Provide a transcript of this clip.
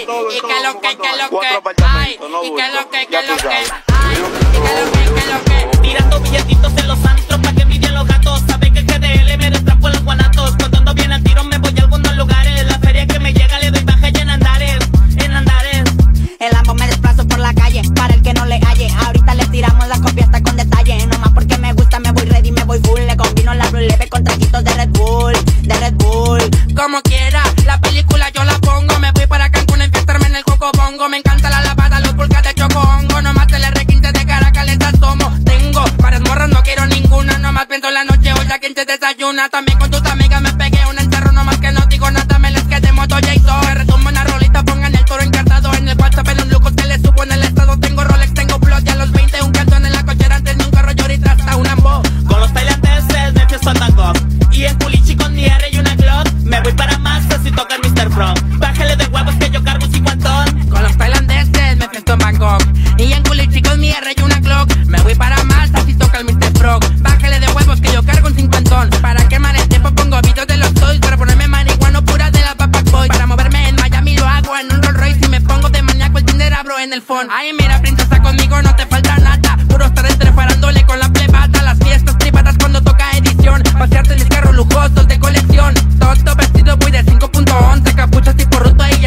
todo en todo. que lo que, que lo Cuatro que, apartamentos, no ay, y bulto. que lo que, Ya que lo tú que, sabes. ay, y que lo que, que lo que. Tirando billetitos en los antros pa' que envidien los gatos. Sabe que GDL me destrapo en los guanatos. Cuando ando bien al tiro me voy a algunos lugares. La feria que me llega le doy baja y en andares, en andares. El Lambo me desplazo por la calle, para el que no le halle. Ahorita le tiramos la copia hasta con detalle. Nomás porque me gusta me voy ready, me voy full. Le combino la Blue Leve con traguitos de Red Bull, de Red Bull. Como quiera, la película yo la pongo. Me voy para Cancún a infestarme en el coco bongo. Me encanta la lavada, los pulgas de chocongo. Nomás el R15 de Caracas les asomo. Tengo varias morras, no quiero ninguna. Nomás pienso en la noche, hoy a quien te desayuna. También con tus amigas me pegué un encerro. Nomás que no digo nada, me les quedé moto J-So. Me retumbo una rolita, pongan el toro encartado. En el WhatsApp en un lujo que le subo en el estado. Tengo Rolex, tengo Plot y a los 20 un cartón en la cochera. Antes de un carro yo ahorita hasta un Lambo. Con los tailandeses me fui a Bangkok. Y en Culichi con mi R y una Glock. Me voy para Massa si toca el Mr. Frog. Bájale de huevos que yo cargo un 50. Con los tailandeses me presto en Bangkok. Y en Culichi con mi R y una Glock. Me voy para Malta si toca el Mr. Frog. Bájale de huevos que yo cargo un 50. Para quemar el tiempo pongo videos de los toys. Para ponerme marihuana pura de la Papa Boy. Para moverme en Miami lo hago en un Rolls Royce. Y me pongo de maníaco el Tinder abro en el phone. Ay mira princesa conmigo no te falta nada. Puro estar entreparándole con la plebata. Las fiestas privadas cuando toca edición. Pasearte en mis carros lujosos de colección. Todo vestido muy de 5.11. Capuchas tipo ruto y